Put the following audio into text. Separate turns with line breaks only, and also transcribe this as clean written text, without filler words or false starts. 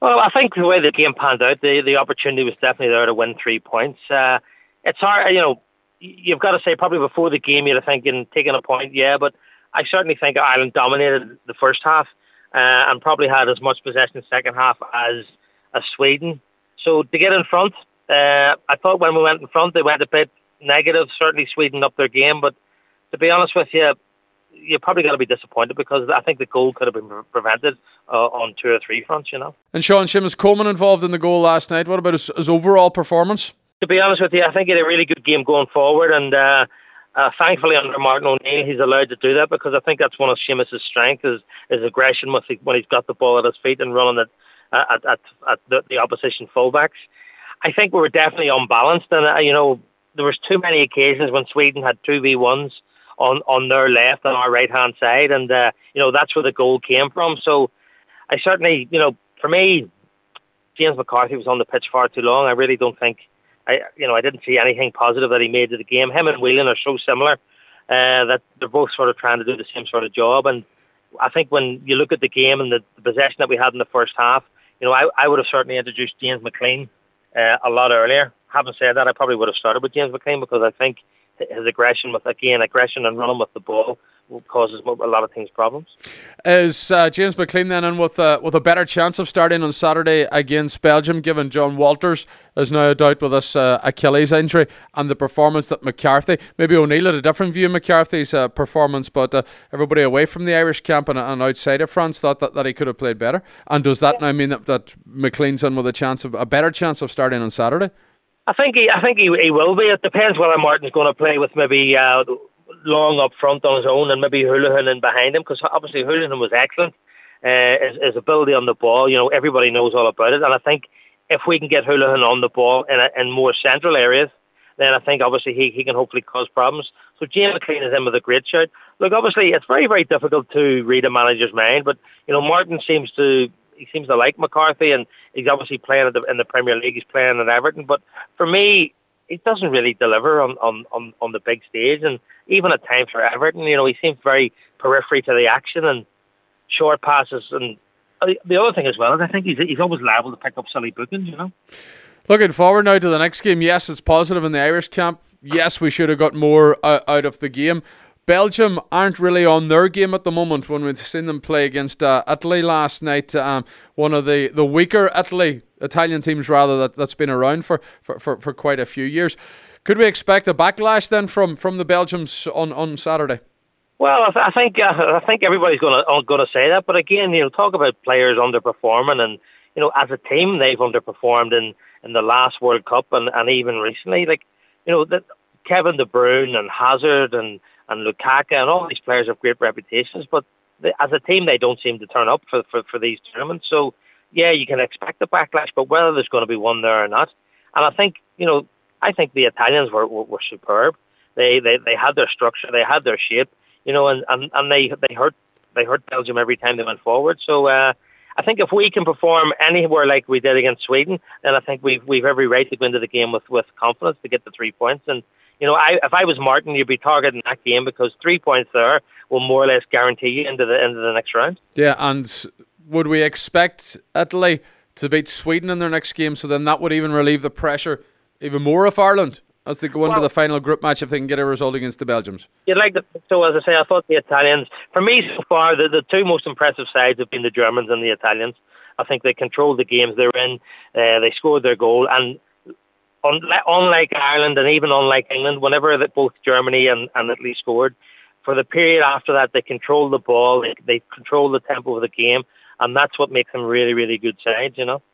Well, I think the way the game panned out, the opportunity was definitely there to win 3 points. It's hard, you've got to say probably before the game you'd have thinking taking a point, yeah, but I certainly think Ireland dominated the first half and probably had as much possession in the second half as Sweden. So to get in front, I thought when we went in front they went a bit negative. Certainly Sweden upped their game, but to be honest with you, you're probably going to be disappointed because I think the goal could have been prevented on 2 or 3 fronts,
And Seamus Coleman involved in the goal last night. What about his overall performance?
To be honest with you, I think he had a really good game going forward, and thankfully under Martin O'Neill he's allowed to do that because I think that's one of Seamus' strengths is aggression when he's got the ball at his feet and running it at the opposition fullbacks. I think we were definitely unbalanced, and there was too many occasions when Sweden had 2v1s on their left and our right hand side, and that's where the goal came from. So I certainly, for me, James McCarthy was on the pitch far too long. I really don't think I didn't see anything positive that he made to the game. Him and Whelan are so similar that they're both sort of trying to do the same sort of job. And I think when you look at the game and the possession that we had in the first half, I would have certainly introduced James McLean a lot earlier. Having said that, I probably would have started with James McLean because I think his aggression and running with the ball causes a lot of things problems.
Is James McLean then in with a better chance of starting on Saturday against Belgium, given John Walters is now a doubt with this Achilles injury and the performance that McCarthy, maybe O'Neill had a different view of McCarthy's performance, but everybody away from the Irish camp and outside of France thought that he could have played better. And does that now mean that McLean's in with a better chance of starting on Saturday?
I think he will be. It depends whether Martin's going to play with maybe long up front on his own and maybe Houlihan in behind him, because obviously Houlihan was excellent. His ability on the ball, everybody knows all about it. And I think if we can get Houlihan on the ball in more central areas, then I think obviously he can hopefully cause problems. So James McLean is in with a great shout. Look, obviously it's very, very difficult to read a manager's mind, but Martin seems to like McCarthy, and he's obviously playing in the Premier League. He's playing at Everton, but for me, he doesn't really deliver on the big stage, and even at times for Everton, he seems very periphery to the action and short passes. And the other thing as well is I think he's always liable to pick up silly bookings.
Looking forward now to the next game. Yes, it's positive in the Irish camp. Yes, we should have got more out of the game. Belgium aren't really on their game at the moment when we've seen them play against Italy last night. One of the weaker Italian teams rather that's been around for quite a few years. Could we expect a backlash then from the Belgians on Saturday?
Well, I think everybody's going to say that, but again, talk about players underperforming, and as a team they've underperformed in the last World Cup and even recently. Kevin De Bruyne and Hazard and Lukaku and all these players have great reputations, but as a team they don't seem to turn up for these tournaments. So yeah, you can expect a backlash, but whether there's going to be one there or not. And I think the Italians were superb. They had their structure, they had their shape, and they hurt Belgium every time they went forward. So I think if we can perform anywhere like we did against Sweden, then I think we've every right to go into the game with confidence to get the 3 points. And if I was Martin, you'd be targeting that game because 3 points there will more or less guarantee you into the next round.
Yeah, and would we expect Italy to beat Sweden in their next game? So then that would even relieve the pressure even more of Ireland as they go into the final group match if they can get a result against the Belgians.
So as I say, I thought the Italians, for me so far, the two most impressive sides have been the Germans and the Italians. I think they controlled the games they're in. They scored their goal, and unlike Ireland and even unlike England, whenever both Germany and Italy scored, for the period after that, they controlled the ball, they controlled the tempo of the game, and that's what makes them really, really good sides,